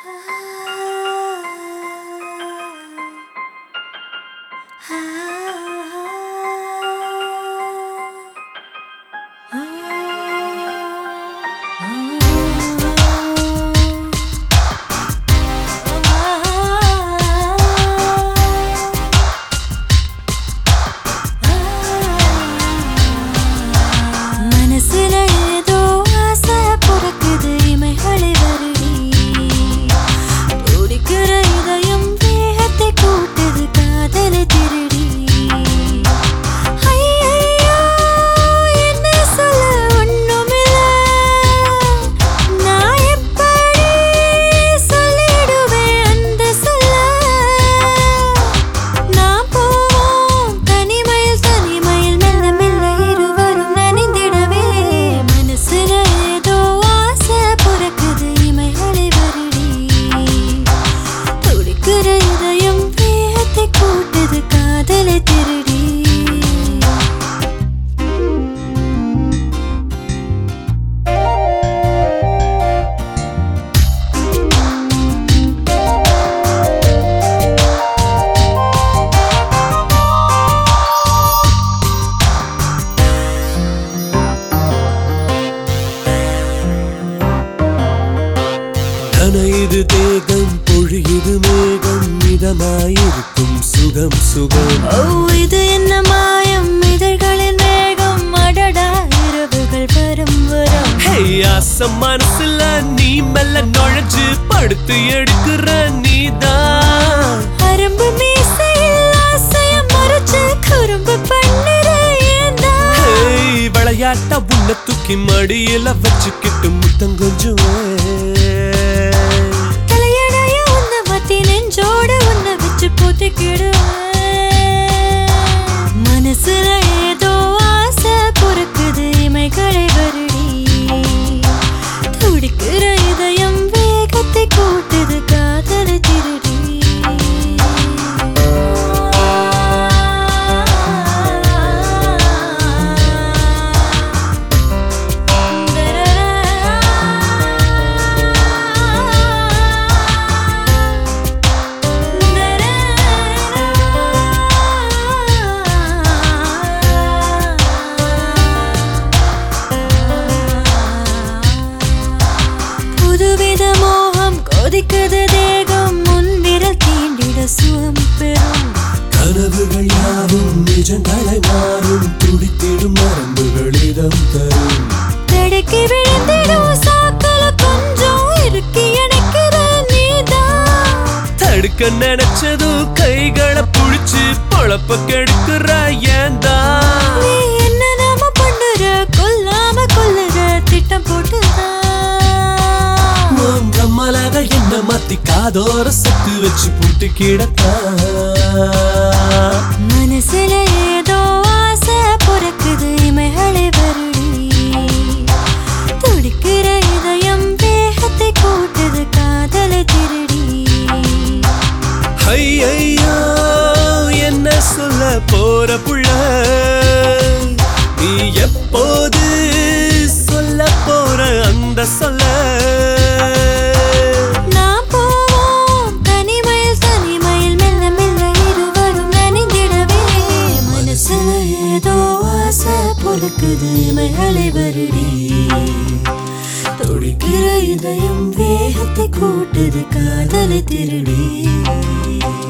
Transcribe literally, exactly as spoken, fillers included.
நனையுது தேகம் பொழியுது மேகம் இதமாயிருக்கும் சுகம் சுகம். ஓ இது என்ன மாயம் இதழ்களின் மேகம் அடடா இரவுகள் வரும் வரும். ஹே ஆசம் மனசுல நீ மெல்ல நுழைஞ்சு படுத்து எடுக்கிற நீதான். அரும்பு மீசையில் ஆசைய மறைச்சு குறும்பு பண்ணுற ஏந்தா. ஹே விளையாட்ட உன்னை தூக்கி மடியில வச்சுக்கிட்டு முத்தம் கொஞ்சம் நெஞ்சோடு உன்னை வச்சு போத்திக்கிடுவேன். மனசுல ஏதோ ஆசை பொறுக்குது இமைகளை வருடி. துடிக்கிற இதயம் வேகத்தை கூட்டுது காதலை திருடி. புதுவித மோகம் கொதிக்குது தேகம் முன்விரல் தீண்டிட சுகம் பெறும். கனவுகள் யாவும் நிஜங்களை மாறும் துடித்திடும் நரம்புகள் இதம் தரும். தடுக்கி விழுந்திடும் சாக்கல கொஞ்சம் இறுக்கி அணைக்கிற நீதான். தடுக்க நினைச்சதும் கைகளை புடிச்சு பொழப்ப கெடுக்கிற ஏந்தா. நீ என்ன நாம பண்ணுற கொல்லாம கொல்லுற திட்டம் போட்டுதான். மலக என்ன மாத்தி காதோர சத்து வச்சு பூட்டு கிடத்தா. மனசுல ஏதோ ஆசை பொறுக்குது இமைகளை வருடி. துடிக்கிற இதயம் வேகத்தை கூட்டுது காதலை திருடி. ஐயோ என்ன சொல்ல போற புள்ள நீ எப்போது சொல்ல போற அந்த சொல்ல. இமைகளை வருடி. துடிக்கிற இதயம் வேகத்தை கூட்டுது காதலை திருடி.